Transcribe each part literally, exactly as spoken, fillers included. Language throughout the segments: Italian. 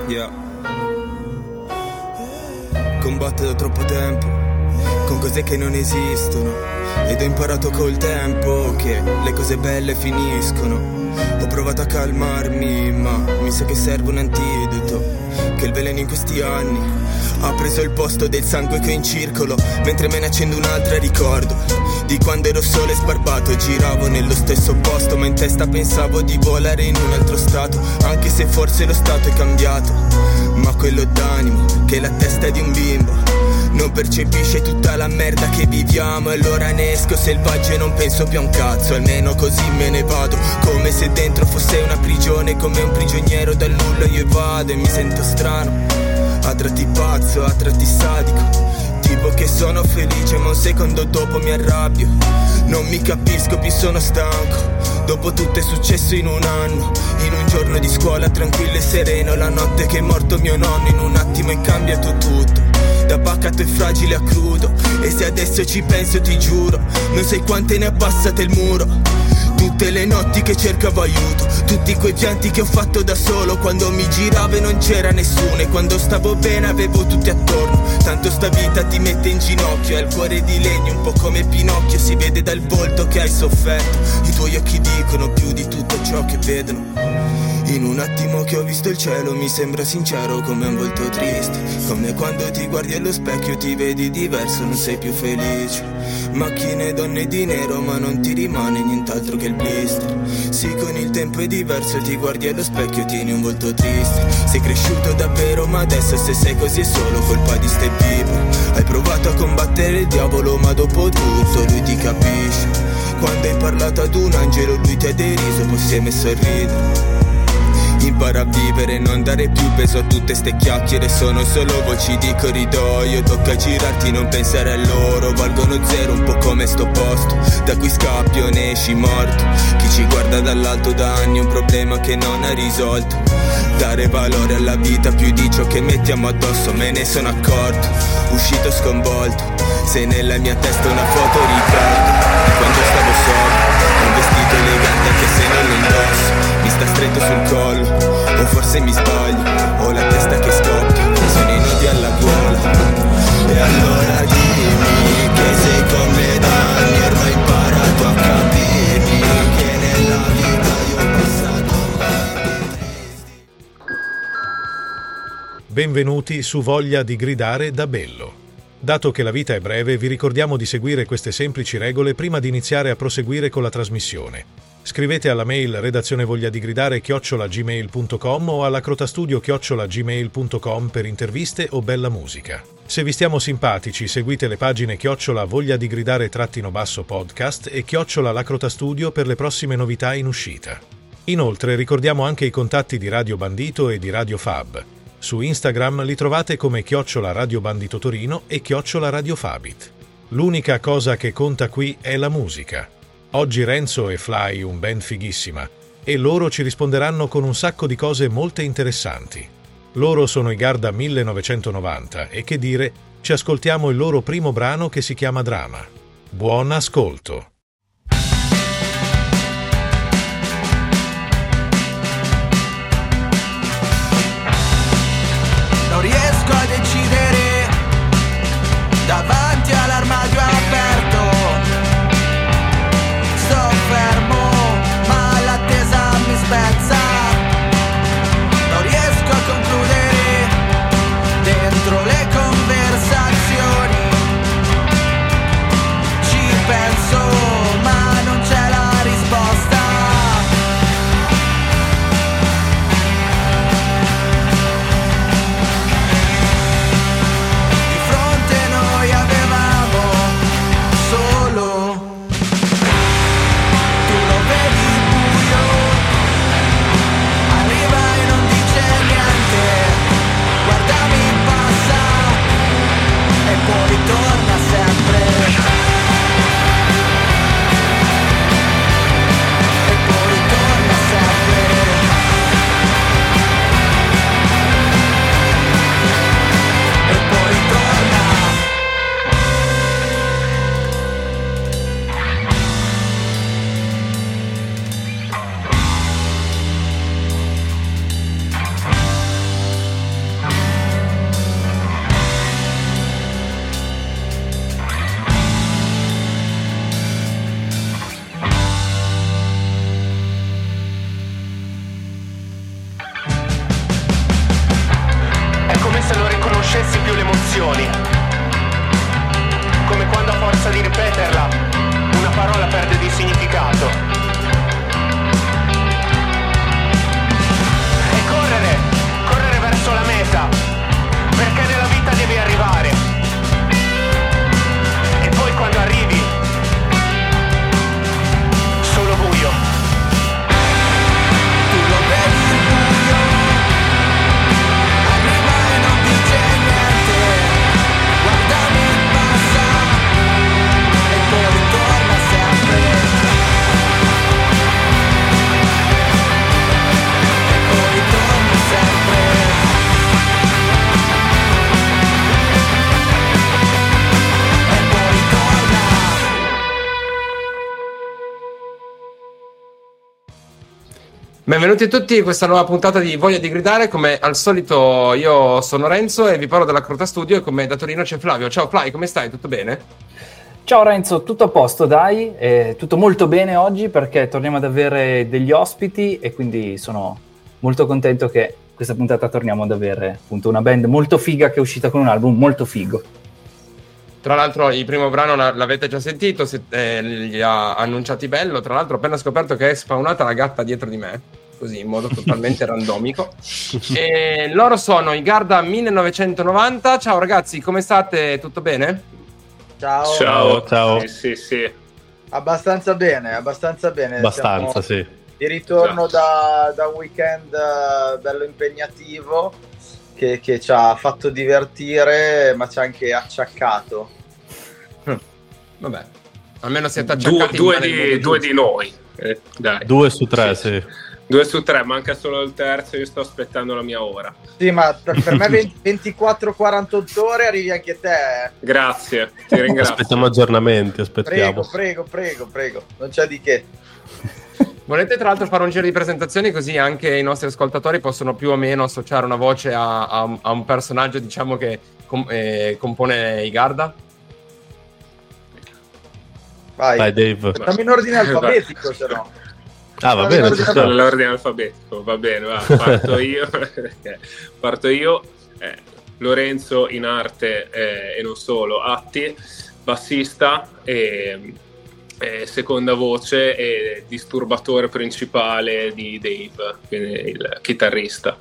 Yeah. Combatto da troppo tempo con cose che non esistono ed ho imparato col tempo che le cose belle finiscono. Ho provato a calmarmi, ma mi sa che serve un antidoto, che il veleno in questi anni ha preso il posto del sangue che è in circolo. Mentre me ne accendo un'altra ricordo di quando ero solo e sbarbato e giravo nello stesso posto, ma in testa pensavo di volare in un altro stato, anche se forse lo stato è cambiato. Ma quello d'animo, che è la testa di un bimbo, non percepisce tutta la merda che viviamo. E allora ne esco selvaggio e non penso più a un cazzo, almeno così me ne vado, come se dentro fosse una prigione, come un prigioniero dal nulla io vado e mi sento strano, a tratti pazzo, a tratti sadico, tipo che sono felice ma un secondo dopo mi arrabbio. Non mi capisco più, sono stanco, dopo tutto è successo in un anno, in un giorno di scuola tranquillo e sereno, la notte che è morto mio nonno, in un attimo è cambiato tutto, da pacato e fragile a crudo. E se adesso ci penso ti giuro, non sai quante ne ha passate il muro. Tutte le notti che cercavo aiuto, tutti quei pianti che ho fatto da solo, quando mi giravo e non c'era nessuno, e quando stavo bene avevo tutti attorno. Tanto sta vita ti mette in ginocchio, hai il cuore di legno un po' come Pinocchio, si vede dal volto che hai sofferto, i tuoi occhi dicono più di tutto ciò che vedono. In un attimo che ho visto il cielo mi sembra sincero come un volto triste, come quando ti guardi allo specchio ti vedi diverso, non sei più felice. Macchine, donne di nero ma non ti rimane nient'altro che il blister. Sì, con il tempo è diverso, ti guardi allo specchio e tieni un volto triste. Sei cresciuto davvero ma adesso se sei così è solo colpa di ste pipe. Hai provato a combattere il diavolo ma dopo tutto lui ti capisce. Quando hai parlato ad un angelo lui ti ha deriso, poi si è messo a ridere. Impara a vivere e non dare più peso a tutte ste chiacchiere, sono solo voci di corridoio. Tocca girarti, non pensare a loro, valgono zero un po' come sto posto, da cui scappi o ne esci morto. Chi ci guarda dall'alto da anni è un problema che non ha risolto. Dare valore alla vita più di ciò che mettiamo addosso, me ne sono accorto, uscito sconvolto. Se nella mia testa una foto ricordo di quando stavo solo, un vestito elegante anche se non lo indosso, mi sta stretto sul collo, o forse mi sbaglio, ho la testa che scoppia, sono i nodi alla gola. E allora dimmi che sei come da anni, ormai ho imparato a capirmi che nella vita io ho passato momenti tristi. Benvenuti su Voglia di gridare da Bello. Dato che la vita è breve, vi ricordiamo di seguire queste semplici regole prima di iniziare a proseguire con la trasmissione. Scrivete alla mail redazione voglia di gridare chiocciola gmail punto com o alla crotastudio chiocciola gmail punto com per interviste o bella musica. Se vi stiamo simpatici, seguite le pagine chiocciola voglia di gridare trattino basso podcast e chiocciola la crotastudio per le prossime novità in uscita. Inoltre ricordiamo anche i contatti di Radio Bandito e di Radio Fab. Su Instagram li trovate come chiocciola Radio Bandito Torino e chiocciola Radio Fabit. L'unica cosa che conta qui è la musica. Oggi Renzo e Fly, un band fighissima, e loro ci risponderanno con un sacco di cose molto interessanti. Loro sono i Garda millenovecentonovanta e che dire, ci ascoltiamo il loro primo brano che si chiama Drama. Buon ascolto! Non riesco a decidere davanti all'armadio aperto. Sto fermo, ma l'attesa mi spezza. Non riesco a concludere dentro le conversazioni. Ci penso. ripetizioni, come quando a forza di ripeterla una parola perde di significato. E correre, correre verso la meta, perché nella vita devi arrivare. E poi quando arrivi, solo buio. Tu lo vedi il buio, arriva e non dice niente, guardami e passa, e poi torna sempre. E poi torna sempre. E poi torna. Benvenuti tutti a questa nuova puntata di Voglia di Gridare. Come al solito io sono Renzo e vi parlo della Crota Studio, e con me da Torino c'è Flavio. Ciao Flavio, come stai? Tutto bene? Ciao Renzo, tutto a posto dai, eh, tutto molto bene oggi perché torniamo ad avere degli ospiti e quindi sono molto contento che questa puntata torniamo ad avere appunto una band molto figa che è uscita con un album molto figo. Tra l'altro il primo brano l- l'avete già sentito, se- eh, li ha annunciati bello. Tra l'altro ho appena scoperto che è spawnata la gatta dietro di me, così in modo totalmente randomico. E loro sono i Garda millenovecentonovanta. Ciao ragazzi, come state? Tutto bene? Ciao. Ciao, ciao. Sì, sì, sì. Abbastanza bene, abbastanza bene. Abbastanza, Siamo sì. di ritorno Esatto. da, da un weekend eh, bello impegnativo che, che ci ha fatto divertire, ma ci ha anche acciaccato. Vabbè, almeno siete Due, acciaccati. due, in mano in di, modo due giusto. di noi. Eh, dai. Due su tre, sì. Due su tre, manca solo il terzo. Io sto aspettando la mia ora. Sì, ma per per me venti ventiquattro quarantotto ore arrivi anche te. eh. Grazie, ti ringrazio. Aspettiamo aggiornamenti, aspettiamo. Prego, prego, prego, prego. Non c'è di che. Volete tra l'altro fare un giro di presentazioni, così anche i nostri ascoltatori possono più o meno associare una voce a, a un- a un personaggio, diciamo, che com- eh, compone i Garda? Vai. Dai Dave. Facciamo in ordine alfabetico, se no. Ah, va bene, ci sta. All'ordine alfabetico, va bene, va. Parto io. Parto io. Eh, Lorenzo in arte eh, e non solo, Atti, bassista e, e seconda voce e disturbatore principale di Dave, quindi il chitarrista.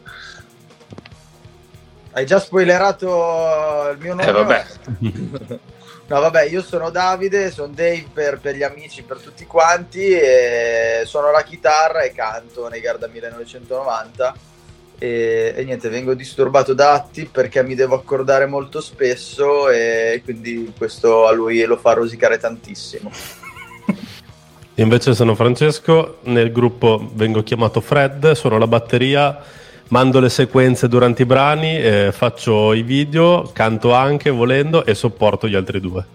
Hai già spoilerato il mio nome? Eh vabbè. No, vabbè, io sono Davide, sono Dave per, per gli amici, per tutti quanti, e suono la chitarra e canto nei Garda millenovecentonovanta. E, e niente, vengo disturbato da Atti perché mi devo accordare molto spesso e quindi questo a lui lo fa rosicare tantissimo. Invece sono Francesco, nel gruppo vengo chiamato Fred, suono la batteria, mando le sequenze durante i brani, eh, faccio i video, canto anche volendo e sopporto gli altri due.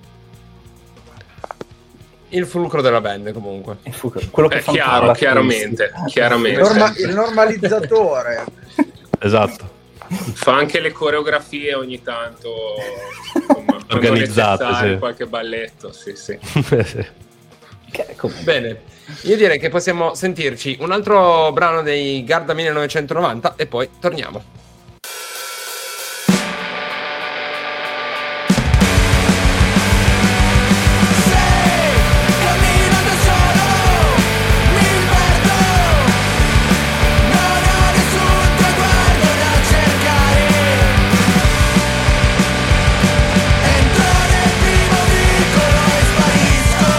Il fulcro della band, comunque. Il fulcro, quello che È fa chiaro, ancora chiaramente, twist. chiaramente. Norma- il normalizzatore. Esatto. Fa anche le coreografie ogni tanto, insomma, quando Organizzate, necessario, sì. qualche balletto, sì, sì. Che- comunque. Bene, io direi che possiamo sentirci un altro brano dei Garda millenovecentonovanta e poi torniamo. Cammino da solo, mi perdo, non ho nessun traguardo da cercare. Entro nel primo vicolo e sparisco.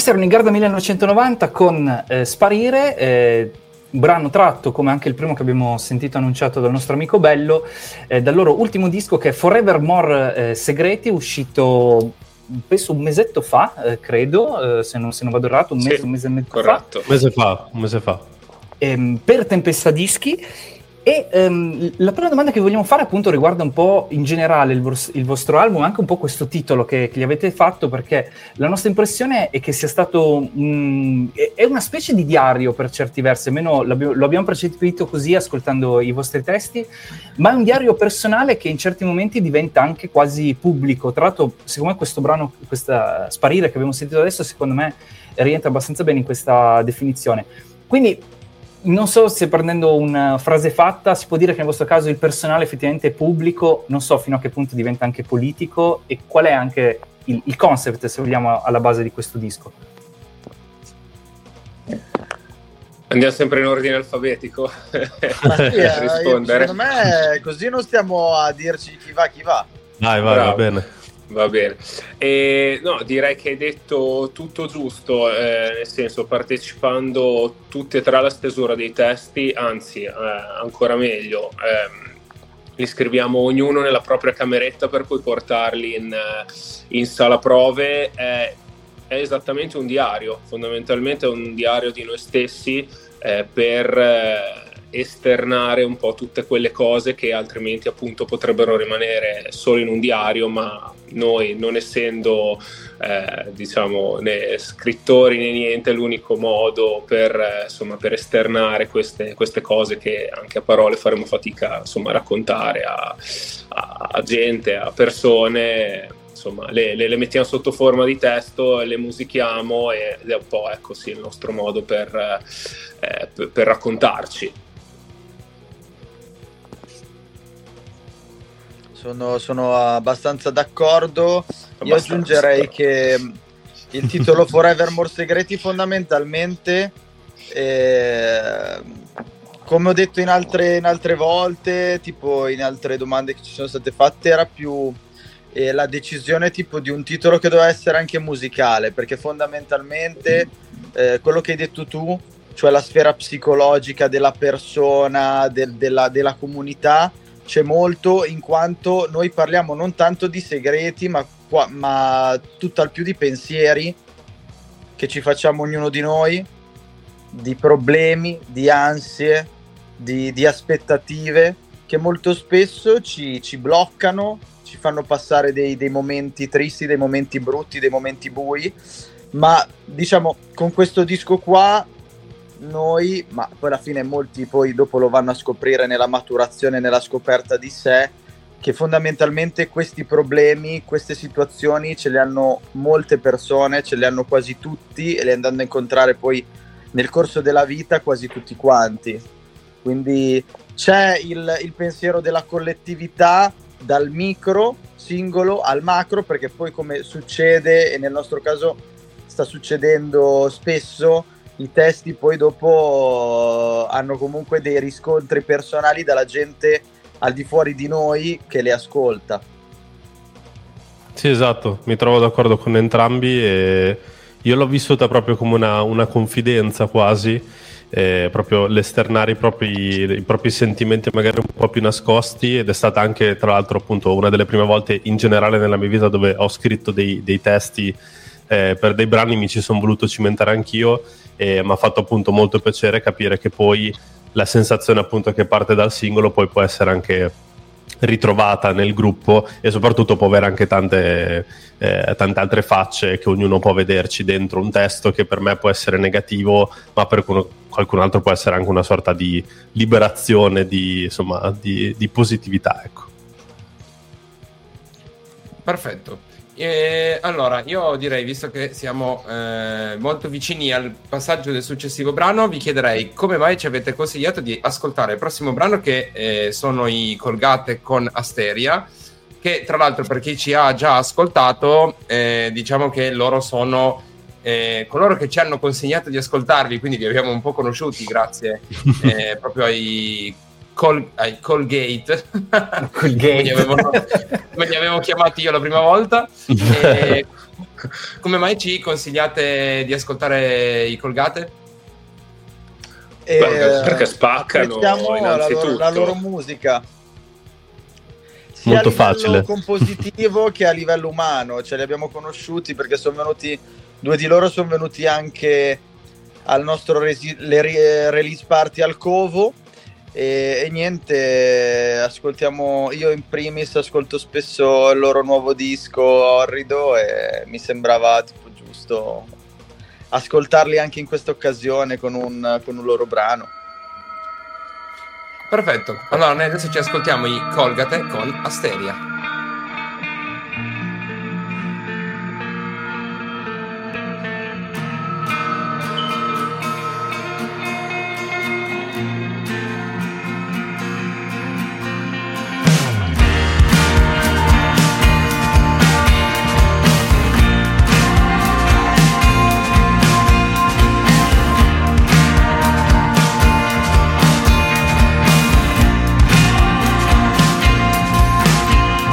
questi erano i Garda millenovecentonovanta con eh, Sparire, eh, un brano tratto, come anche il primo che abbiamo sentito annunciato dal nostro amico Bello, eh, dal loro ultimo disco che è Forevermore eh, Segreti, uscito penso un mesetto fa, eh, credo, eh, se, non, se non vado errato, un mese, Sì, un mese e mezzo corretto. fa. Un mese fa, un mese fa. Ehm, per Tempesta Dischi. E ehm, la prima domanda che vogliamo fare appunto riguarda un po' in generale il, vos- il vostro album, anche un po' questo titolo che, che gli avete fatto, perché la nostra impressione è che sia stato un, è una specie di diario per certi versi, almeno lo abbiamo percepito così ascoltando i vostri testi, ma è un diario personale che in certi momenti diventa anche quasi pubblico. Tra l'altro, secondo me questo brano, questa Sparire che abbiamo sentito adesso, secondo me rientra abbastanza bene in questa definizione. Quindi non so se prendendo una frase fatta si può dire che nel vostro caso il personale effettivamente è pubblico, non so fino a che punto diventa anche politico, e qual è anche il, il concept, se vogliamo, alla base di questo disco. Andiamo sempre in ordine alfabetico. Ma sì, eh, rispondere. secondo me così non stiamo a dirci chi va chi va. Vai, vai, Bravo. va bene. Va bene. E, no, direi che hai detto tutto giusto, eh, nel senso, partecipando tutti e tre alla stesura dei testi, anzi, eh, ancora meglio, ehm, li scriviamo ognuno nella propria cameretta per poi portarli in, in sala prove. È, è esattamente un diario, fondamentalmente è un diario di noi stessi, eh, per eh, esternare un po' tutte quelle cose che altrimenti appunto potrebbero rimanere solo in un diario, ma noi, non essendo eh, diciamo né scrittori né niente, è l'unico modo per, eh, insomma, per esternare queste, queste cose che anche a parole faremo fatica, insomma, a raccontare a, a, a gente, a persone. Insomma, le, le, le mettiamo sotto forma di testo, le musichiamo ed è un po', ecco, sì, il nostro modo per, eh, per, per raccontarci. Sono, sono abbastanza d'accordo. Abbastanza. Io aggiungerei che il titolo Forevermore Segreti fondamentalmente, eh, come ho detto in altre, in altre volte, tipo in altre domande che ci sono state fatte, era più eh, la decisione tipo di un titolo che doveva essere anche musicale, perché fondamentalmente eh, quello che hai detto tu, cioè la sfera psicologica della persona, del, della, della comunità, c'è molto, in quanto noi parliamo non tanto di segreti, ma, qua, ma tutt'al più di pensieri che ci facciamo ognuno di noi, di problemi, di ansie, di, di aspettative che molto spesso ci, ci bloccano, ci fanno passare dei, dei momenti tristi, dei momenti brutti, dei momenti bui. Ma diciamo, con questo disco qua noi, ma poi alla fine molti poi dopo lo vanno a scoprire nella maturazione, nella scoperta di sé, che fondamentalmente questi problemi, queste situazioni ce le hanno molte persone, ce le hanno quasi tutti, e le andando a incontrare poi nel corso della vita quasi tutti quanti. Quindi c'è il, il pensiero della collettività, dal micro singolo al macro, perché poi, come succede, e nel nostro caso sta succedendo spesso, i testi poi dopo hanno comunque dei riscontri personali dalla gente al di fuori di noi che le ascolta. Sì, esatto, mi trovo d'accordo con entrambi e io l'ho vissuta proprio come una, una confidenza quasi, eh, proprio l'esternare i propri, i propri sentimenti magari un po' più nascosti, ed è stata anche tra l'altro appunto una delle prime volte in generale nella mia vita dove ho scritto dei, dei testi eh, per dei brani, mi ci sono voluto cimentare anch'io. E mi ha fatto appunto molto piacere capire che poi la sensazione appunto che parte dal singolo poi può essere anche ritrovata nel gruppo, e soprattutto può avere anche tante, eh, tante altre facce che ognuno può vederci dentro un testo che per me può essere negativo, ma per qualcun altro può essere anche una sorta di liberazione, di, insomma, di, di positività, ecco. Perfetto. E allora, io direi, visto che siamo eh, molto vicini al passaggio del successivo brano, vi chiederei come mai ci avete consigliato di ascoltare il prossimo brano, che eh, sono i Colgate con Asteria, che tra l'altro, per chi ci ha già ascoltato, eh, diciamo che loro sono eh, coloro che ci hanno consigliato di ascoltarvi, quindi vi abbiamo un po' conosciuti grazie eh, proprio ai Col, ai Colgate, Colgate. come, li avevo, come li avevo chiamati io la prima volta. E Come mai ci consigliate di ascoltare i Colgate? E, Perché, perché spaccano apprezziamo la innanzitutto. loro, la loro musica. Sia Molto a livello facile. compositivo che a livello umano, cioè li abbiamo conosciuti perché sono venuti, due di loro sono venuti anche al nostro resi- le re- release party al Covo e, e niente, ascoltiamo, io in primis ascolto spesso il loro nuovo disco Orrido e mi sembrava tipo giusto ascoltarli anche in questa occasione con un, con un loro brano. Perfetto, allora noi adesso ci ascoltiamo i Colgate con Asteria. Thank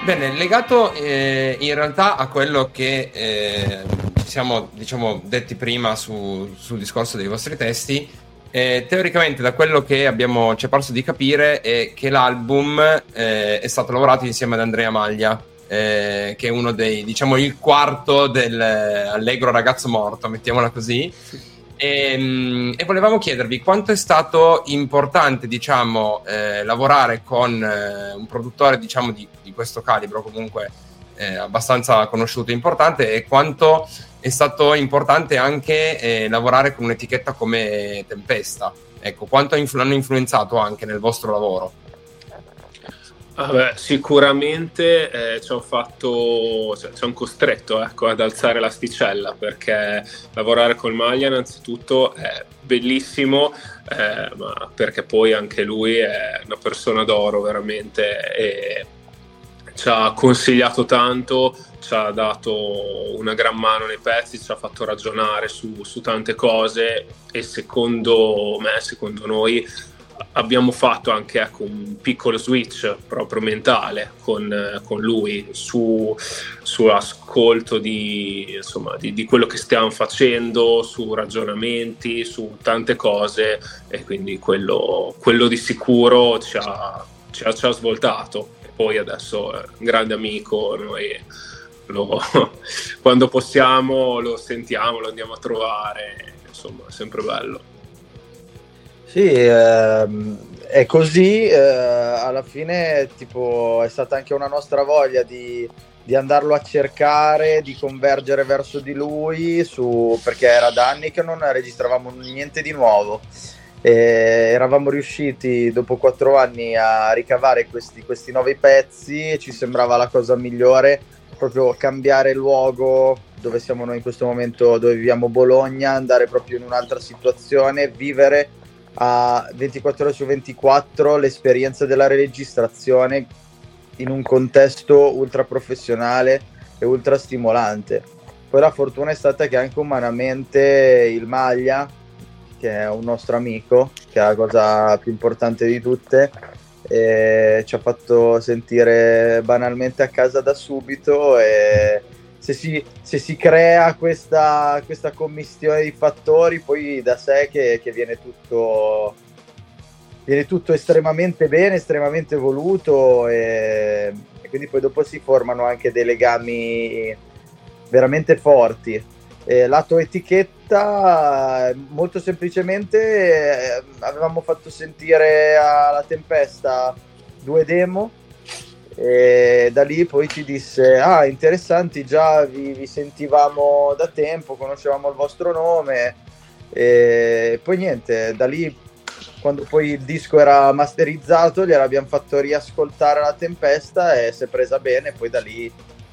Bene, legato eh, in realtà a quello che eh, ci siamo, diciamo, detti prima su, sul discorso dei vostri testi, eh, teoricamente da quello che abbiamo ci è parso di capire è che l'album eh, è stato lavorato insieme ad Andrea Maglia, eh, che è uno dei, diciamo, il quarto del allegro ragazzo morto, mettiamola così. E, e volevamo chiedervi quanto è stato importante, diciamo, eh, lavorare con eh, un produttore, diciamo, di, di questo calibro, comunque eh, abbastanza conosciuto e importante, e quanto è stato importante anche eh, lavorare con un'etichetta come Tempesta. Ecco, quanto influ- hanno influenzato anche nel vostro lavoro? Vabbè, sicuramente eh, ci hanno fatto, cioè, ci hanno costretto, ecco, ad alzare l'asticella, perché lavorare col Maglia innanzitutto è bellissimo, eh, ma perché poi anche lui è una persona d'oro veramente, e ci ha consigliato tanto, ci ha dato una gran mano nei pezzi, ci ha fatto ragionare su, su tante cose, e secondo me, secondo noi, abbiamo fatto anche, ecco, un piccolo switch proprio mentale con, con lui su, su ascolto di, insomma, di, di quello che stiamo facendo, su ragionamenti, su tante cose, e quindi quello, quello di sicuro ci ha, ci ha, ci ha svoltato. E poi adesso è un grande amico, noi lo, quando possiamo lo sentiamo, lo andiamo a trovare, insomma è sempre bello. Sì, ehm, è così, eh, alla fine tipo è stata anche una nostra voglia di, di andarlo a cercare, di convergere verso di lui, su, perché era da anni che non registravamo niente di nuovo, e eravamo riusciti dopo quattro anni a ricavare questi, questi nuovi pezzi, e ci sembrava la cosa migliore proprio cambiare luogo, dove siamo noi in questo momento, dove viviamo, Bologna, andare proprio in un'altra situazione, vivere a ventiquattro ore su ventiquattro l'esperienza della registrazione in un contesto ultra professionale e ultra stimolante. Poi la fortuna è stata che anche umanamente il Maglia, che è un nostro amico, che è la cosa più importante di tutte, e ci ha fatto sentire banalmente a casa da subito, e se si, se si crea questa, questa commistione di fattori, poi da sé che, che viene tutto viene tutto estremamente bene, estremamente voluto, e, e quindi poi dopo si formano anche dei legami veramente forti. E lato etichetta, molto semplicemente avevamo fatto sentire alla Tempesta due demo, e da lì poi ci disse: ah, interessanti, già vi, vi sentivamo da tempo, conoscevamo il vostro nome, e poi niente, da lì, quando poi il disco era masterizzato, gliel'abbiamo fatto riascoltare alla Tempesta e si è presa bene. Poi da lì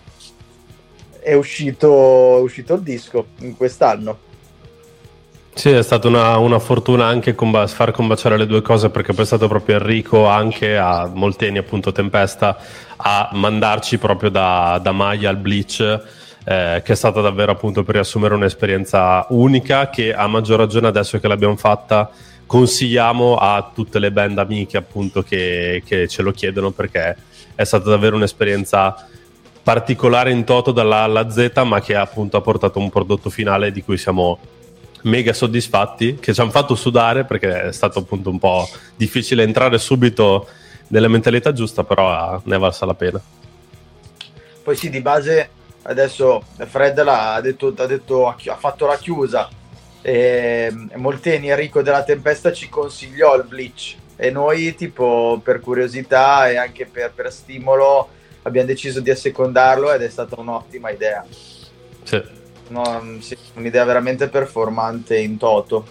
è uscito, è uscito il disco in quest'anno. Sì, è stata una, una fortuna anche comba- far combaciare le due cose, perché poi è stato proprio Enrico, anche a Molteni, appunto Tempesta, a mandarci proprio da, da Maglia al Bleach, eh, che è stata davvero, appunto, per riassumere, un'esperienza unica, che a maggior ragione adesso che l'abbiamo fatta consigliamo a tutte le band amiche, appunto, che, che ce lo chiedono, perché è stata davvero un'esperienza particolare in toto dalla A alla Z, ma che appunto ha portato un prodotto finale di cui siamo mega soddisfatti, che ci hanno fatto sudare, perché è stato appunto un po' difficile entrare subito nella mentalità giusta, però ne è valsa la pena. Poi sì, di base adesso Fred l'ha detto, ha, detto, ha fatto la chiusa, e Molteni, Enrico della Tempesta, ci consigliò il Bleach, e noi, tipo, per curiosità e anche per, per stimolo, abbiamo deciso di assecondarlo, ed è stata un'ottima idea. Sì. No, sì, un'idea veramente performante in toto.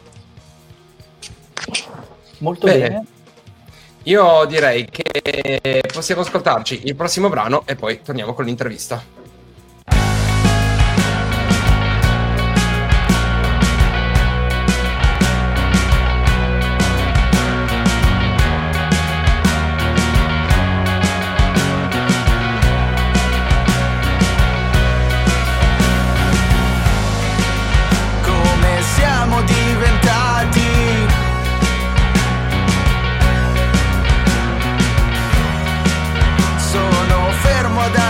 Molto bene. bene. Io direi che possiamo ascoltarci il prossimo brano e poi torniamo con l'intervista. Sono fermo da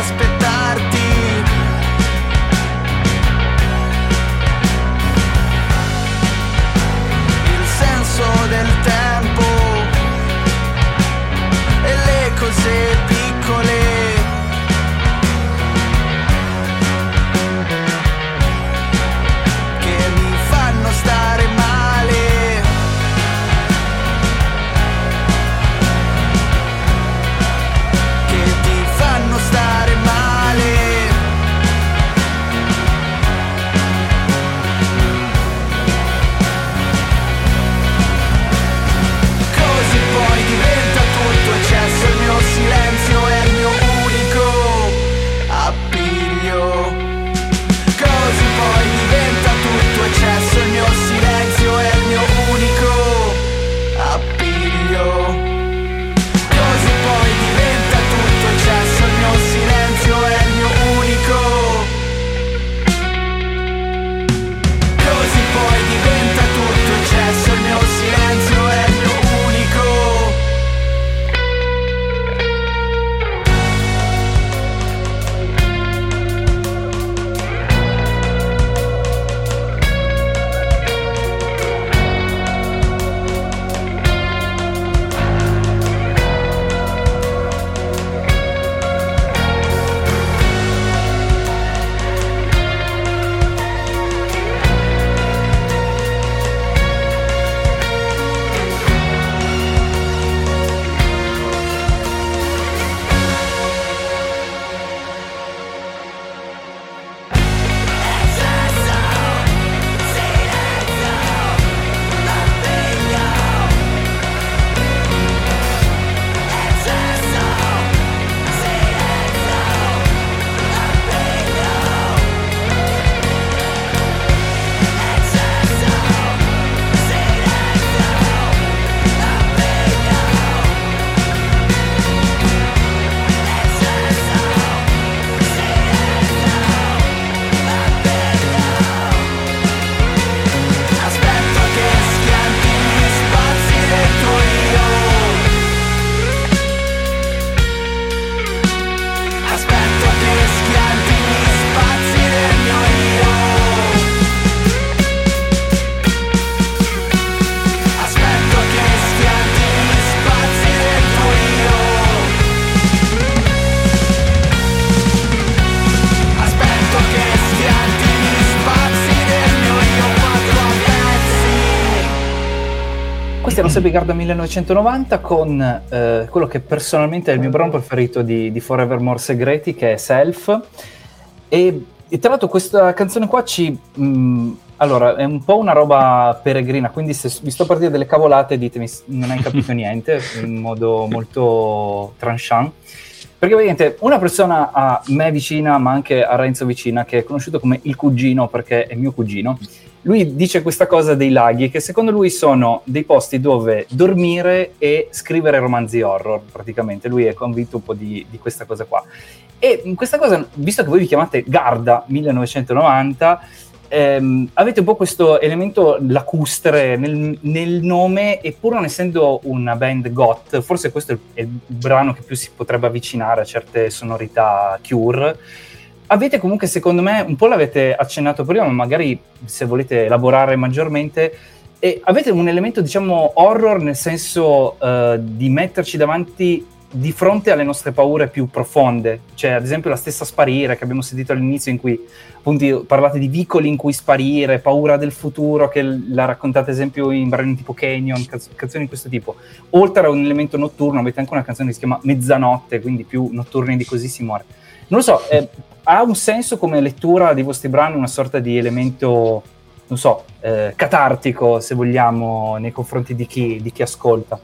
prosegue Garda millenovecentonovanta con eh, quello che personalmente è il mio brano preferito di, di Forevermore Segreti, che è Self. E, e tra l'altro questa canzone qua ci... Mh, allora, è un po' una roba peregrina, quindi se vi sto per dire delle cavolate ditemi non hai capito niente, in modo molto tranchant. Perché ovviamente una persona a me vicina, ma anche a Renzo vicina, che è conosciuto come il cugino perché è mio cugino, lui dice questa cosa dei laghi, che secondo lui sono dei posti dove dormire e scrivere romanzi horror, praticamente. Lui è convinto un po' di, di questa cosa qua. E questa cosa, visto che voi vi chiamate Garda millenovecentonovanta, ehm, avete un po' questo elemento lacustre nel, nel nome, e pur non essendo una band goth, forse questo è il, è il brano che più si potrebbe avvicinare a certe sonorità Cure. Avete comunque, secondo me, un po' l'avete accennato prima, ma magari se volete elaborare maggiormente, e avete un elemento, diciamo, horror, nel senso uh, di metterci davanti di fronte alle nostre paure più profonde. Cioè, ad esempio, la stessa Sparire, che abbiamo sentito all'inizio, in cui appunto parlate di vicoli in cui sparire, paura del futuro, che la raccontate, ad esempio, in brani tipo Canyon, canz- canzoni di questo tipo. Oltre a un elemento notturno, avete anche una canzone che si chiama Mezzanotte, quindi più notturni di Così si muore. Non lo so, eh, ha un senso come lettura dei vostri brani, una sorta di elemento, non so, eh, catartico, se vogliamo, nei confronti di chi, di chi ascolta?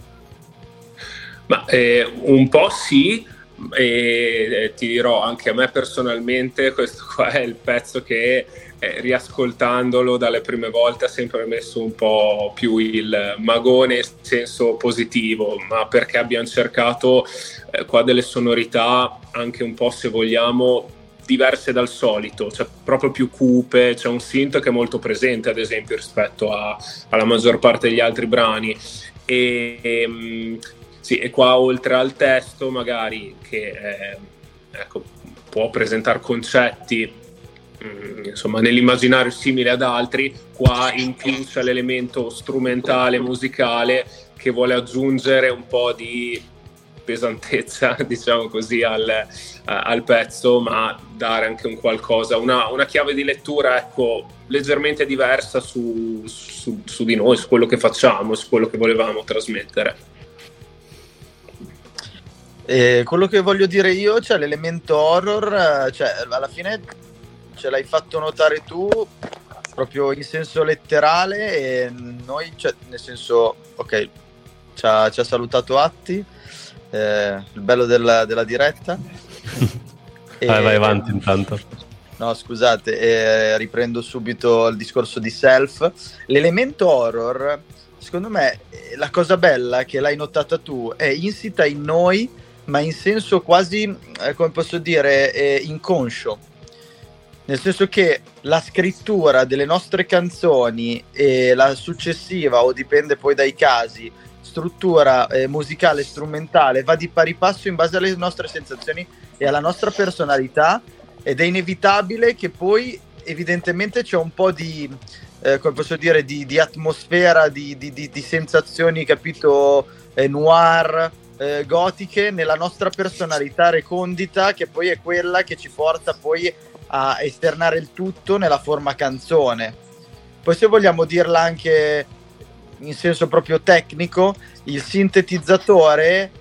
Ma eh, un po' sì, e eh, ti dirò, anche a me personalmente questo qua è il pezzo che eh, riascoltandolo dalle prime volte ha sempre messo un po' più il magone in senso positivo, ma perché abbiamo cercato eh, qua delle sonorità anche un po', se vogliamo, diverse dal solito, cioè proprio più cupe. C'è un synth che è molto presente, ad esempio, rispetto a, alla maggior parte degli altri brani, e, e sì, e qua oltre al testo magari che eh, ecco, può presentare concetti mh, insomma nell'immaginario simile ad altri, qua in più c'è l'elemento strumentale musicale che vuole aggiungere un po' di pesantezza, diciamo così, al, al pezzo, ma dare anche un qualcosa, una, una chiave di lettura, ecco, leggermente diversa su, su, su di noi, su quello che facciamo, su quello che volevamo trasmettere. E quello che voglio dire io, cioè l'elemento horror, cioè alla fine ce l'hai fatto notare tu proprio in senso letterale, e noi, cioè, nel senso, ok, ci ha, ci ha salutato Atti, eh, il bello della, della diretta. E, vai, vai avanti intanto. No, scusate, eh, riprendo subito il discorso di Self. L'elemento horror, secondo me, la cosa bella che l'hai notata tu è insita in noi, ma in senso quasi, eh, come posso dire, eh, inconscio. Nel senso che la scrittura delle nostre canzoni e la successiva, o dipende poi dai casi, struttura eh, musicale, strumentale, va di pari passo in base alle nostre sensazioni e alla nostra personalità, ed è inevitabile che poi evidentemente c'è un po' di, eh, come posso dire, di, di atmosfera, di, di, di, di sensazioni, capito, eh, noir, eh, gotiche, nella nostra personalità recondita, che poi è quella che ci forza poi a esternare il tutto nella forma canzone. Poi, se vogliamo dirla anche in senso proprio tecnico, il sintetizzatore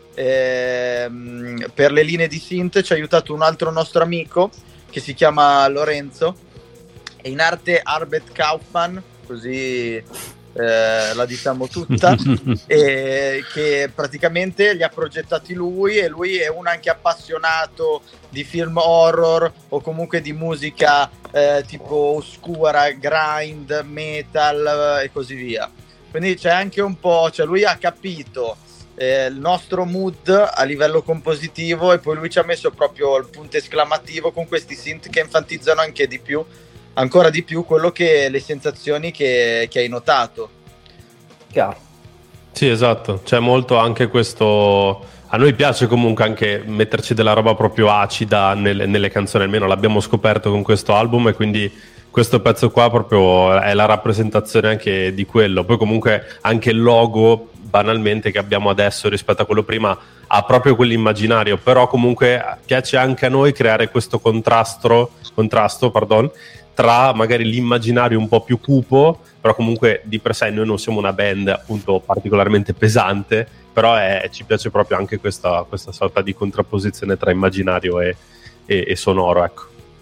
ehm, per le linee di synth ci ha aiutato un altro nostro amico che si chiama Lorenzo, e in arte Arbet Kaufmann, così eh, la diciamo tutta, e che praticamente li ha progettati lui, e lui è un anche appassionato di film horror o comunque di musica eh, tipo oscura, grind, metal e così via. Quindi c'è anche un po', cioè lui ha capito eh, il nostro mood a livello compositivo, e poi lui ci ha messo proprio il punto esclamativo con questi synth che enfatizzano anche di più, ancora di più, quello che le sensazioni che, che hai notato. Chiaro. Sì, esatto, c'è molto anche questo. A noi piace comunque anche metterci della roba proprio acida nelle, nelle canzoni, almeno l'abbiamo scoperto con questo album, e quindi questo pezzo qua proprio è la rappresentazione anche di quello. Poi comunque anche il logo, banalmente, che abbiamo adesso rispetto a quello prima, ha proprio quell'immaginario, però comunque piace anche a noi creare questo contrasto, contrasto pardon, tra magari l'immaginario un po' più cupo, però comunque di per sé noi non siamo una band appunto particolarmente pesante, però è, ci piace proprio anche questa, questa sorta di contrapposizione tra immaginario e, e, e sonoro, ecco.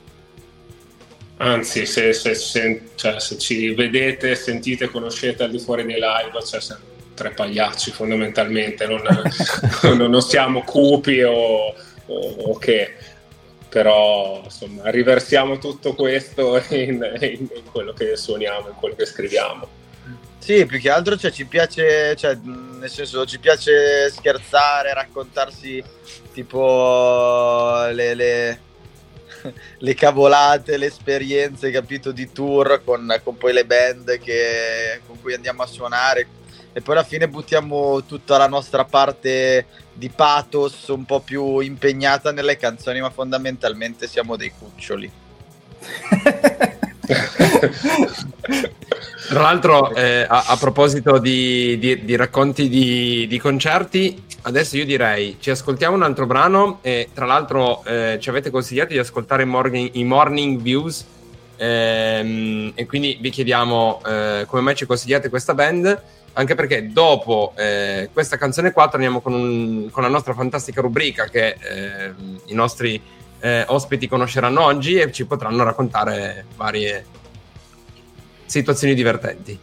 Anzi, se, se, se, cioè, se ci vedete, sentite, conoscete al di fuori dei live, cioè siamo tre pagliacci fondamentalmente, non, non, non siamo cupi o, o, o che, però insomma riversiamo tutto questo in, in, in quello che suoniamo, in quello che scriviamo. Sì, più che altro cioè, ci piace, cioè, nel senso ci piace scherzare, raccontarsi tipo le... le... le cavolate, le esperienze, capito, di tour con, con poi le band che, con cui andiamo a suonare, e poi alla fine buttiamo tutta la nostra parte di pathos un po' più impegnata nelle canzoni, ma fondamentalmente siamo dei cuccioli. Tra l'altro eh, a, a proposito di, di, di racconti di, di concerti, adesso io direi ci ascoltiamo un altro brano, e tra l'altro eh, ci avete consigliato di ascoltare i Morning, i morning Views, ehm, e quindi vi chiediamo eh, come mai ci consigliate questa band, anche perché dopo eh, questa canzone qua torniamo con, un, con la nostra fantastica rubrica che eh, i nostri eh, ospiti conosceranno oggi e ci potranno raccontare varie situazioni divertenti.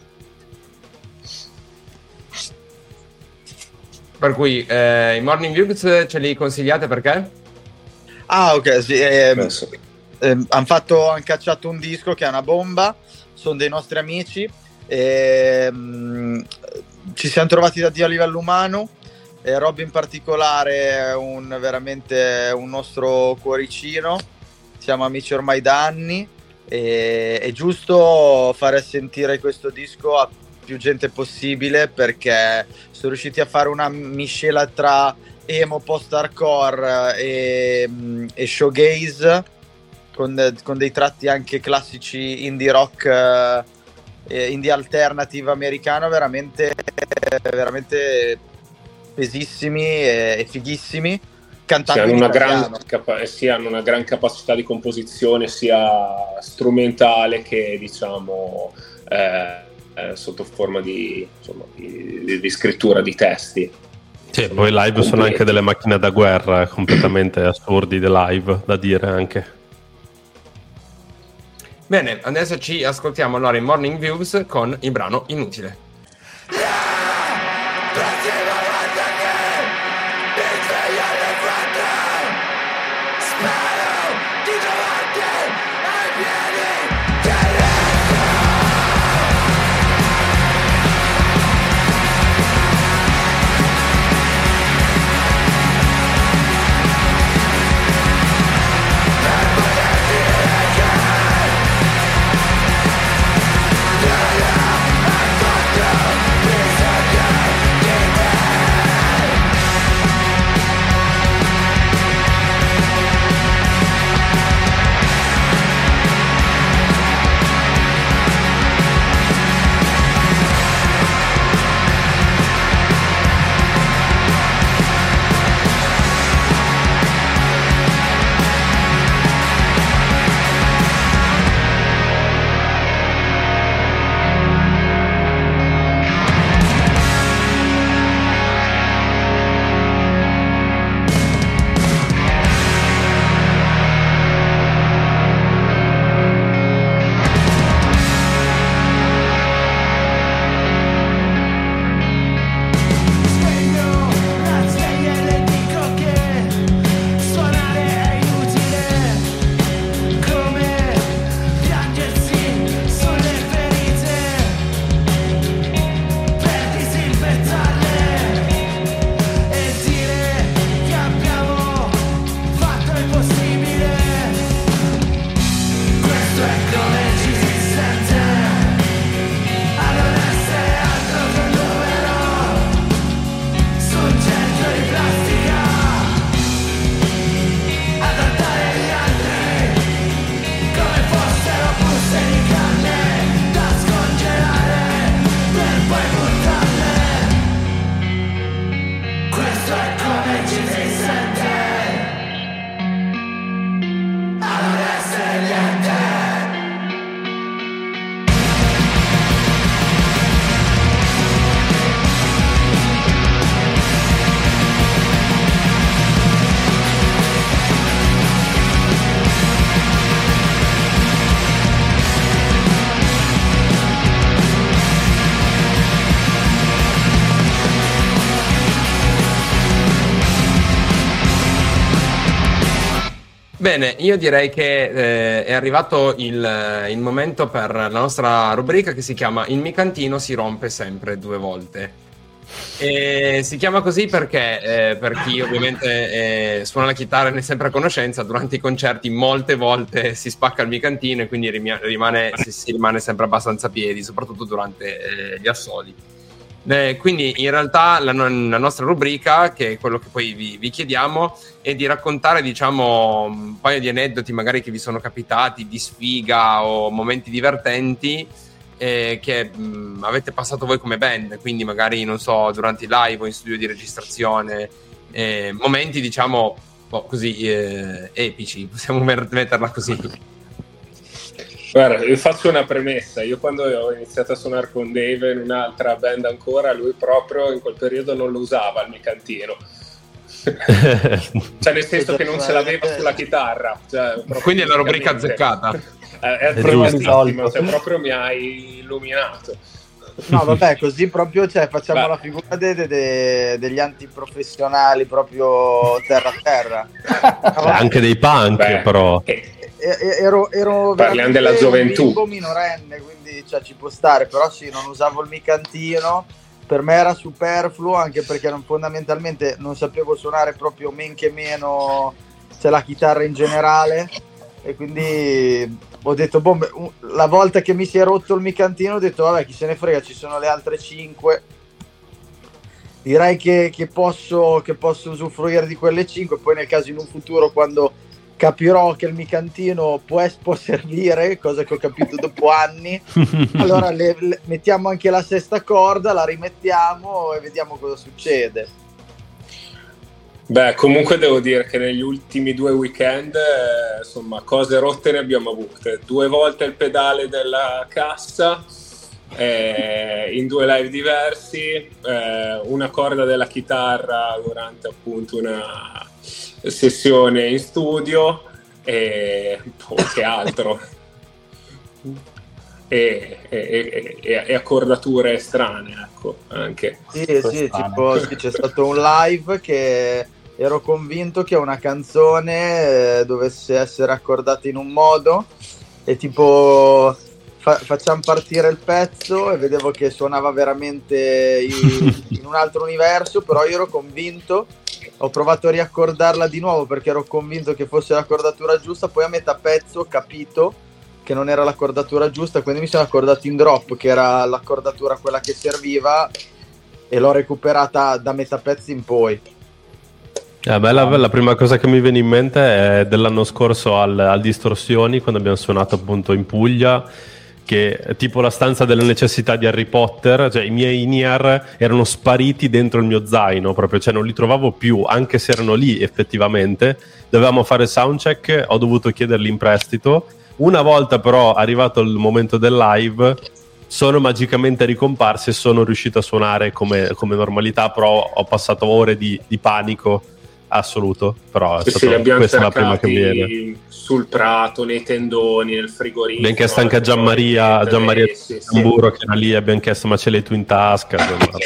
Per cui eh, i Morning Views ce li consigliate perché? Ah, ok, sì. Eh, eh, hanno fatto, hanno cacciato un disco che è una bomba, sono dei nostri amici. E, mh, ci siamo trovati da Dio a livello umano, e Rob in particolare è un, veramente un nostro cuoricino, siamo amici ormai da anni, e è giusto fare sentire questo disco a più gente possibile, perché sono riusciti a fare una miscela tra emo, post-hardcore e, e shoegaze, con, con dei tratti anche classici indie rock, eh, indie alternative americano, veramente veramente pesissimi e, e fighissimi, cantando sì, hanno in una italiano. gran capa- sì, hanno una gran capacità di composizione sia strumentale che diciamo eh, eh, sotto forma di, insomma, di, di scrittura di testi. Sì, poi live completi. Sono anche delle macchine da guerra completamente assurdi di live, da dire anche. Bene, adesso ci ascoltiamo allora i Morning Views con il brano Inutile. Yeah. Bene, io direi che eh, è arrivato il, il momento per la nostra rubrica che si chiama Il micantino si rompe sempre due volte. E si chiama così perché eh, per chi ovviamente eh, suona la chitarra e ne è sempre a conoscenza, durante i concerti molte volte si spacca il micantino e quindi rimia- rimane, si, si rimane sempre abbastanza a piedi, soprattutto durante eh, gli assoli. Eh, quindi in realtà la, la nostra rubrica, che è quello che poi vi, vi chiediamo, è di raccontare, diciamo, un paio di aneddoti magari che vi sono capitati di sfiga o momenti divertenti eh, che mh, avete passato voi come band, quindi magari, non so, durante i live o in studio di registrazione, eh, momenti, diciamo, boh, così eh, epici, possiamo metterla così. Guarda, vi faccio una premessa. Io quando ho iniziato a suonare con Dave in un'altra band ancora, lui proprio in quel periodo non lo usava il micantino. Cioè, nel senso che non ce l'aveva sulla chitarra. Cioè, quindi è la rubrica azzeccata. Eh, è provatissimo, cioè, proprio mi hai illuminato. No, vabbè, così proprio, cioè, facciamo Beh. la figura de- de- de- degli antiprofessionali proprio terra a terra. No, Anche dei punk, Beh, però. eh, ero, ero Parliamo della veramente gioventù. un bimbo minorenne, quindi cioè, ci può stare, però sì, non usavo il micantino, per me era superfluo, anche perché non, fondamentalmente non sapevo suonare proprio men che meno, cioè, la chitarra in generale, e quindi ho detto, boh, la volta che mi si è rotto il micantino ho detto, vabbè, chi se ne frega, ci sono le altre cinque, direi che, che posso che posso usufruire di quelle cinque, poi nel caso in un futuro, quando capirò che il micantino può, può servire, cosa che ho capito dopo anni, allora le, le, mettiamo anche la sesta corda, la rimettiamo e vediamo cosa succede. Beh, comunque devo dire che negli ultimi due weekend, eh, insomma, cose rotte ne abbiamo avute. Due volte il pedale della cassa, eh, in due live diversi, eh, una corda della chitarra durante appunto una sessione in studio e oh, che altro e, e, e, e accordature strane, ecco, anche sì, sì, tipo, sì, c'è stato un live che ero convinto che una canzone eh, dovesse essere accordata in un modo e tipo fa- facciamo partire il pezzo e vedevo che suonava veramente in, in un altro universo, però io ero convinto. Ho provato a riaccordarla di nuovo perché ero convinto che fosse l'accordatura giusta, poi a metà pezzo ho capito che non era l'accordatura giusta, quindi mi sono accordato in drop, che era l'accordatura quella che serviva, e l'ho recuperata da metà pezzo in poi. Eh, beh, la, la prima cosa che mi viene in mente è dell'anno scorso al, al Distorsioni, quando abbiamo suonato appunto in Puglia, che è tipo la stanza delle necessità di Harry Potter, cioè i miei in-ear erano spariti dentro il mio zaino proprio, cioè non li trovavo più, anche se erano lì effettivamente. Dovevamo fare soundcheck, ho dovuto chiederli in prestito. Una volta però, arrivato il momento del live, sono magicamente ricomparsi e sono riuscito a suonare come, come normalità, però ho passato ore di, di panico assoluto, però è sì, stato, sì, abbiamo questa è la prima che mi viene. Sul prato, nei tendoni, nel frigorifero. Abbiamo chiesto anche a Gianmaria Gianmaria sì, sì. Tamburo che era lì, abbiamo chiesto ma ce l'hai tu in tasca?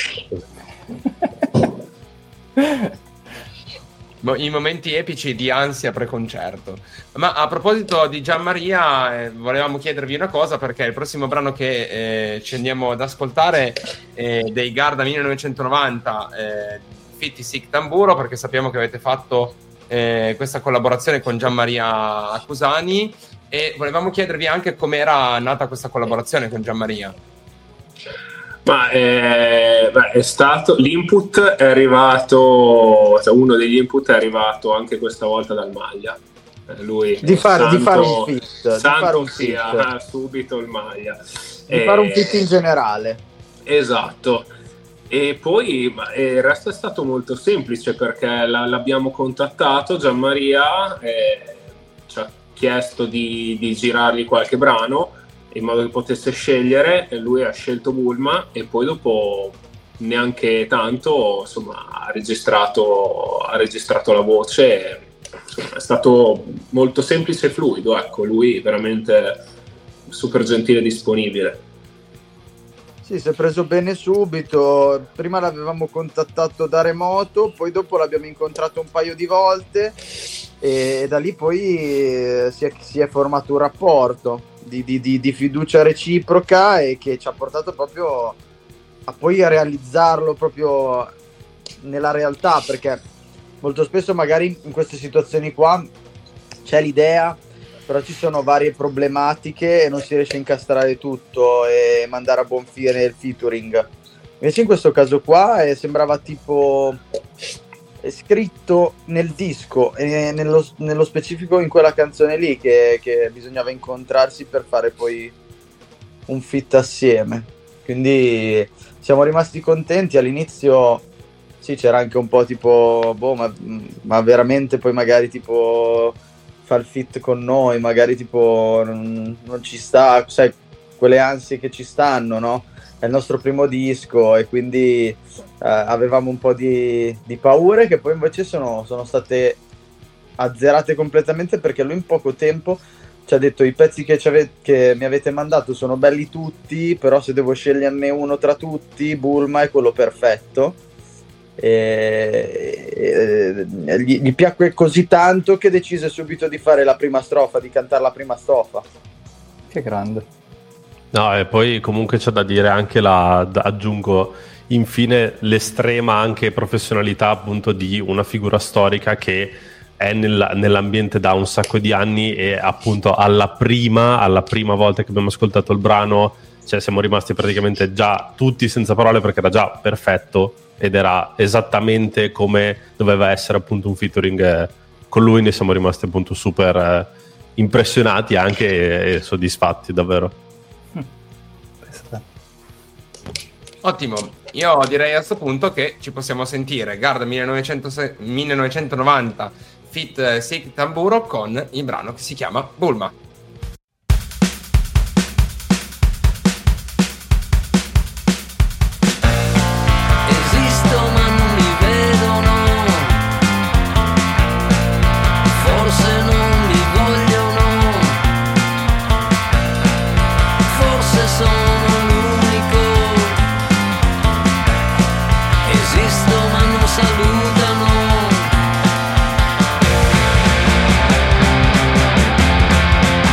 I momenti epici di ansia preconcerto. Ma a proposito di Gianmaria, eh, volevamo chiedervi una cosa, perché il prossimo brano che eh, ci andiamo ad ascoltare è dei Garda millenovecentonovanta, eh, Fitti Sic Tamburo, perché sappiamo che avete fatto eh, questa collaborazione con Gianmaria Accusani, e volevamo chiedervi anche com'era nata questa collaborazione con Gianmaria. Ma eh, beh, è stato l'input è arrivato, cioè uno degli input è arrivato anche questa volta dal Maglia. Eh, lui Di fare, santo, di fare un fit, di santo fare un sì, fit. ha subito il Maglia. Di Eh, fare un fit in generale. Esatto. E poi ma, eh, il resto è stato molto semplice, perché la, l'abbiamo contattato, Gianmaria eh, ci ha chiesto di, di girargli qualche brano in modo che potesse scegliere, e lui ha scelto Bulma, e poi dopo neanche tanto insomma ha registrato, ha registrato la voce. Insomma, è stato molto semplice e fluido, ecco, lui veramente super gentile e disponibile. Sì, si è preso bene subito. Prima l'avevamo contattato da remoto, poi dopo l'abbiamo incontrato un paio di volte e da lì poi eh, si, è, si è formato un rapporto di, di, di, di fiducia reciproca e che ci ha portato proprio a poi a realizzarlo proprio nella realtà, perché molto spesso magari in queste situazioni qua c'è l'idea, però ci sono varie problematiche e non si riesce a incastrare tutto e mandare a buon fine il featuring. Invece in questo caso qua eh, sembrava tipo è scritto nel disco e nello, nello specifico in quella canzone lì che, che bisognava incontrarsi per fare poi un feat assieme. Quindi siamo rimasti contenti. All'inizio sì, c'era anche un po' tipo boh, ma, ma veramente poi magari tipo fa il fit con noi, magari tipo non, non ci sta, sai, quelle ansie che ci stanno, no? È il nostro primo disco e quindi eh, avevamo un po' di, di paure che poi invece sono, sono state azzerate completamente, perché lui in poco tempo ci ha detto: i pezzi che, ci ave- che mi avete mandato sono belli tutti, però se devo sceglierne uno tra tutti, Bulma è quello perfetto. E, e, e gli, gli piacque così tanto che decise subito di fare la prima strofa, di cantare la prima strofa. Che grande. No, e poi comunque c'è da dire anche la, da- aggiungo infine l'estrema anche professionalità appunto di una figura storica che è nel- nell'ambiente da un sacco di anni, e appunto alla prima, alla prima volta che abbiamo ascoltato il brano, cioè siamo rimasti praticamente già tutti senza parole, perché era già perfetto ed era esattamente come doveva essere appunto un featuring eh, con lui. Ne siamo rimasti appunto super eh, impressionati anche e, e soddisfatti davvero. Ottimo, io direi a questo punto che ci possiamo sentire Garda millenovecentonovanta feat Sick Tamburo con il brano che si chiama Bulma. Esisto ma non mi vedono, forse non mi vogliono, forse sono l'unico. Esisto ma non salutano.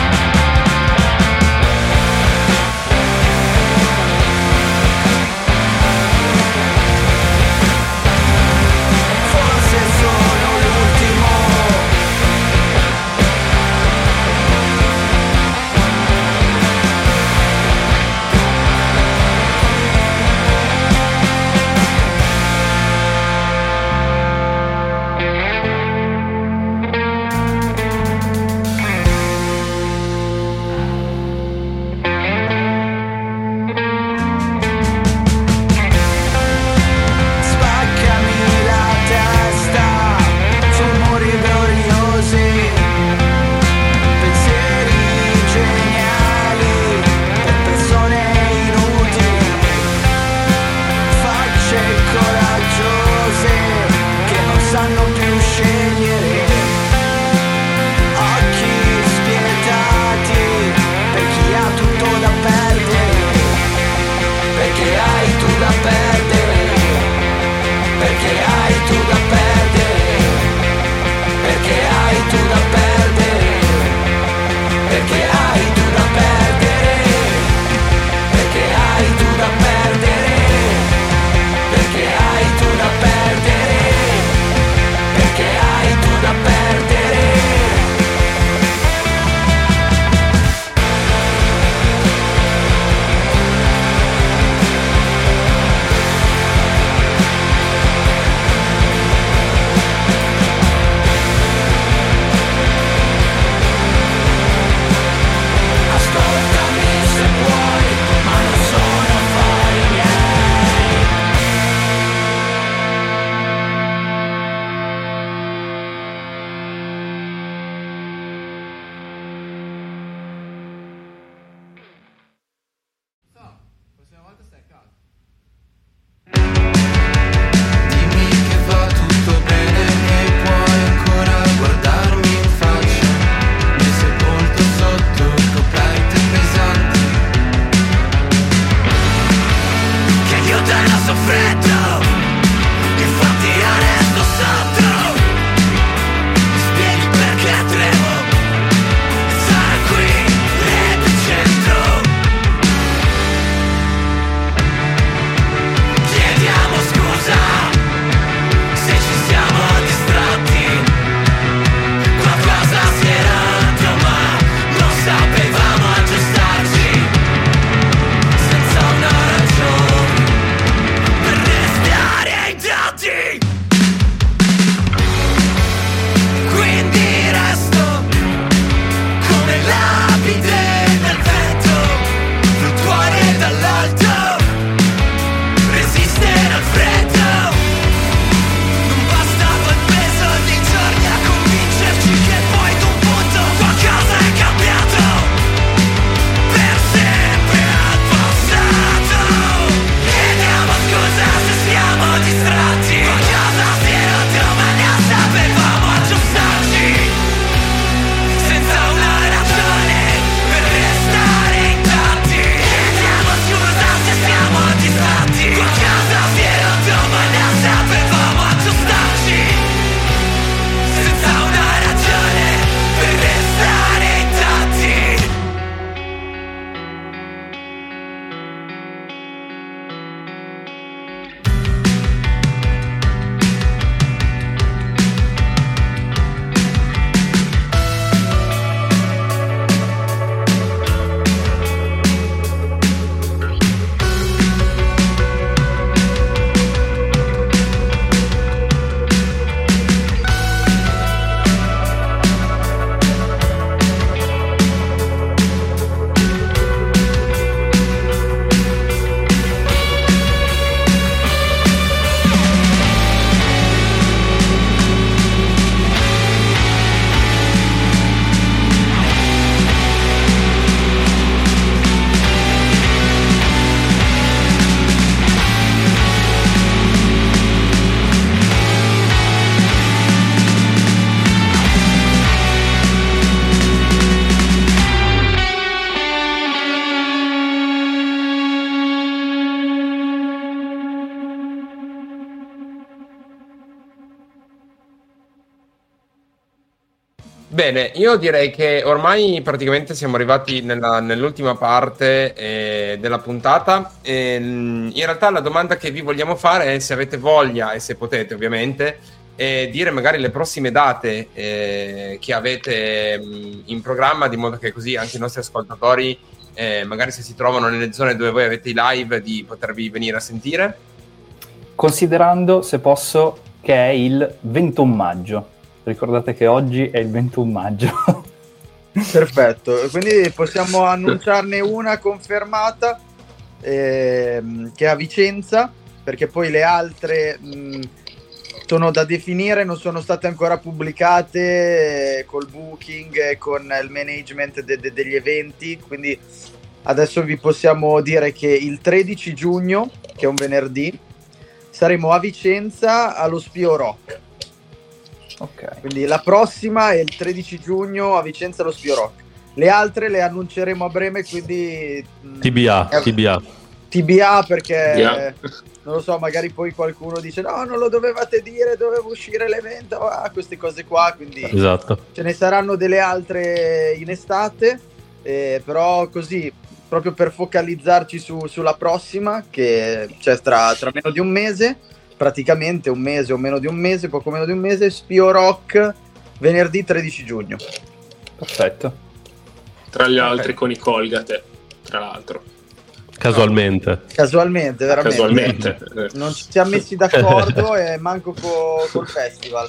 Bene, io direi che ormai praticamente siamo arrivati nella, nell'ultima parte eh, della puntata. E, in realtà la domanda che vi vogliamo fare è se avete voglia, e se potete ovviamente, eh, dire magari le prossime date eh, che avete mh, in programma, di modo che così anche i nostri ascoltatori, eh, magari se si trovano nelle zone dove voi avete i live, di potervi venire a sentire. Considerando, se posso, che è il ventuno maggio. Ricordate che oggi è il ventuno maggio. Perfetto, quindi possiamo annunciarne una confermata ehm, che è a Vicenza, perché poi le altre mh, sono da definire, non sono state ancora pubblicate eh, col booking e con il management de- de- degli eventi, quindi adesso vi possiamo dire che il tredici giugno, che è un venerdì, saremo a Vicenza allo Spio Rock. Ok. Quindi la prossima è il tredici giugno a Vicenza allo Spio Rock. Le altre le annunceremo a breve, quindi T B A, eh, T B A. T B A perché T B A. non lo so, magari poi qualcuno dice no, non lo dovevate dire, doveva uscire l'evento, ah, queste cose qua, quindi Esatto. ce ne saranno delle altre in estate, eh, però così proprio per focalizzarci su, sulla prossima, che c'è tra, tra meno di un mese, praticamente un mese o meno di un mese, poco meno di un mese, Spio Rock, venerdì tredici giugno. Perfetto. Tra gli altri con i Colgate, tra l'altro. Casualmente. Casualmente, veramente. Casualmente. Non ci siamo messi d'accordo e manco co- col festival.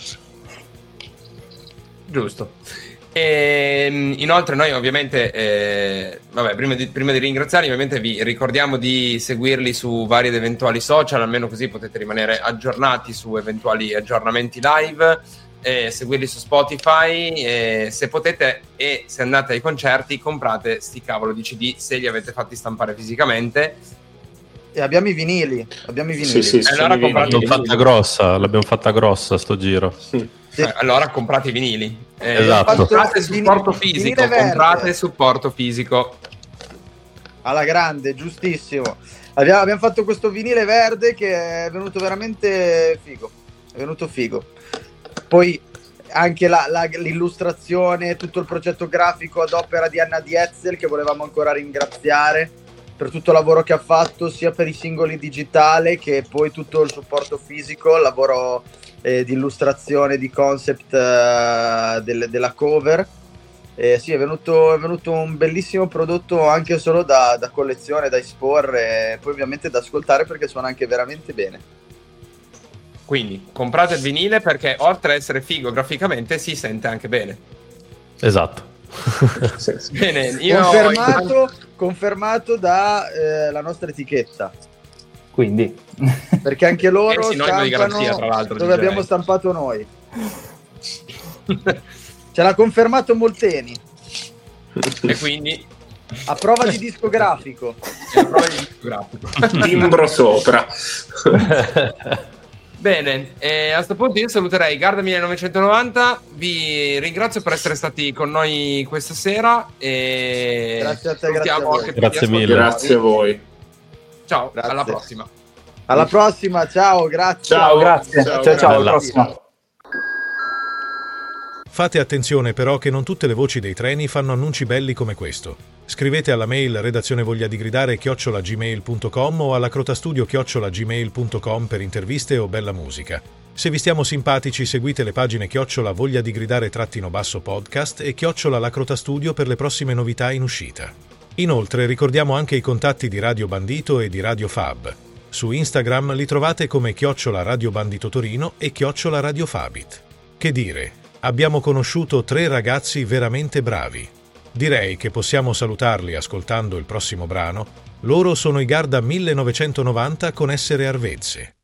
Giusto. E, inoltre noi ovviamente, eh, vabbè, prima di, prima di ringraziarli, ovviamente vi ricordiamo di seguirli su vari ed eventuali social, almeno così potete rimanere aggiornati su eventuali aggiornamenti live, eh, seguirli su Spotify, eh, se potete, e se andate ai concerti comprate sti cavolo di C D se li avete fatti stampare fisicamente. E abbiamo i vinili, abbiamo i vinili. Sì, sì, allora sono i comprate L'abbiamo i vinili. fatta grossa, l'abbiamo fatta grossa sto giro. Sì. Eh, allora comprate i vinili. Eh, Esatto. comprate Vini- supporto vinile fisico, verde. comprate supporto fisico. Alla grande, giustissimo. Abbiamo, abbiamo fatto questo vinile verde che è venuto veramente figo. È venuto figo. Poi anche la, la- l'illustrazione, tutto il progetto grafico ad opera di Anna Dietzel, che volevamo ancora ringraziare per tutto il lavoro che ha fatto sia per i singoli digitale che poi tutto il supporto fisico, il lavoro eh, di illustrazione, di concept eh, del- della cover. Eh, sì, è venuto, è venuto un bellissimo prodotto anche solo da, da collezione, da esporre e poi ovviamente da ascoltare perché suona anche veramente bene. Quindi comprate il vinile perché oltre a essere figo graficamente si sente anche bene. Esatto. Sì, sì. Bene, io Confermato, confermato da eh, la nostra etichetta, Quindi, perché anche loro È sinonimo di stampano garanzia, tra l'altro, dove direi. abbiamo stampato noi. Ce l'ha confermato Molteni e quindi a prova di discografico. è la prova di discografico. Timbro sopra. Bene, e a questo punto io saluterei Garda millenovecentonovanta, vi ringrazio per essere stati con noi questa sera e Grazie a te, salutiamo grazie a voi. anche tutti Grazie gli mille. ascoltatori. Grazie a voi. Ciao, Grazie. alla prossima. Alla prossima, ciao, grazie. Ciao, grazie. Ciao, ciao, grazie. alla prossima. Fate attenzione però che non tutte le voci dei treni fanno annunci belli come questo. Scrivete alla mail redazione voglia di gridare chiocciola gmail punto com o alla crotastudio chiocciola gmail punto com per interviste o bella musica. Se vi stiamo simpatici seguite le pagine chiocciola voglia di gridare trattino basso podcast e chiocciola la crotastudio per le prossime novità in uscita. Inoltre ricordiamo anche i contatti di Radio Bandito e di Radio Fab. Su Instagram li trovate come chiocciola Radio Bandito Torino e chiocciola Radio Fabit. Che dire, abbiamo conosciuto tre ragazzi veramente bravi. Direi che possiamo salutarli ascoltando il prossimo brano. Loro sono i Garda millenovecentonovanta con Essere Arvezze.